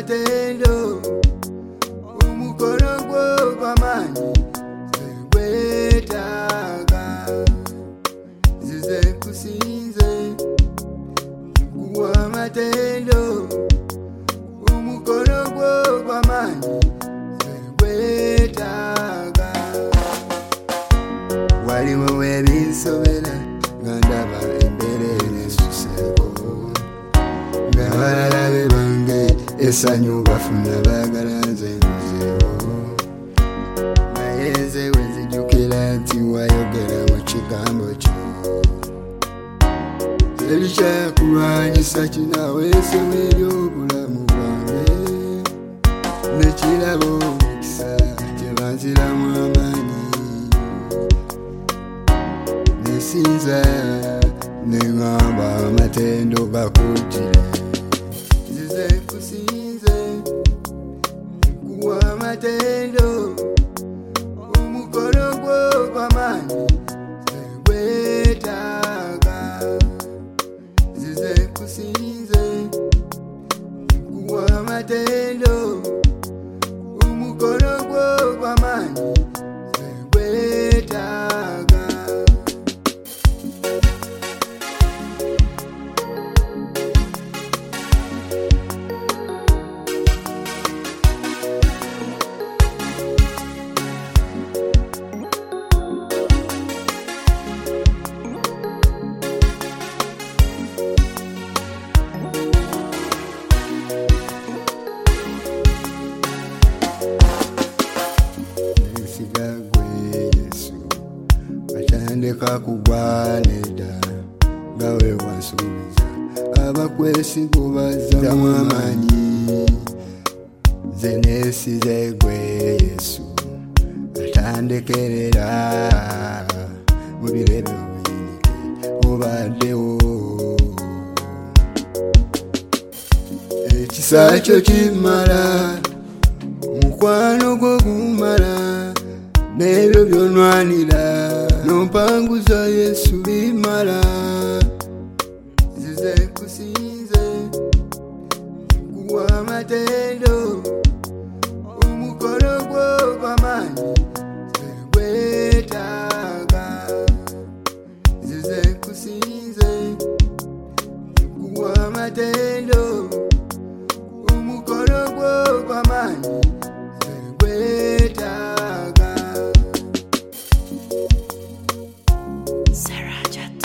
matendo umukono gwo gw'amaanyi gwetaaga zize kusinze kuwa matendo umukono gwo gw'amaanyi gwetaaga waliwo webisobera nga ndaba embere nesuseko nga balalabe bange essanyu bafuna baagala nze nzeewo naye nze wenzijjukira nti wayogera mu kigambo kyo terikyakulwanyisa kinaweesewo eri obulamu bwange nekirabo omukisa kyebanziramu amaanyi nesinza neŋŋamba amatendo gakuutire zize kusinze kuwa amatendo omukono gwo gw'amaanyi gwetaaga zize kusinze kuwa amatendo omukono gwo gw'amaanyi gwetaaga ndeka kugwaneda gawe wansubiza abakwesigu bazzamu amaanyi zenesize gwe Yesu atandekerera mu birebe obuyinike obaddewo ekisa kyo kimala omukwano gwo gumala n'ebyo byonwanira nompanguza Yesu bimala zize kusinze kuwa amatendo omukono gwo gw'amaanyi gwetaaga zize kusinze kuwa amatendo omukono gwo gw'amaanyi gwetaaga Sarah Jat.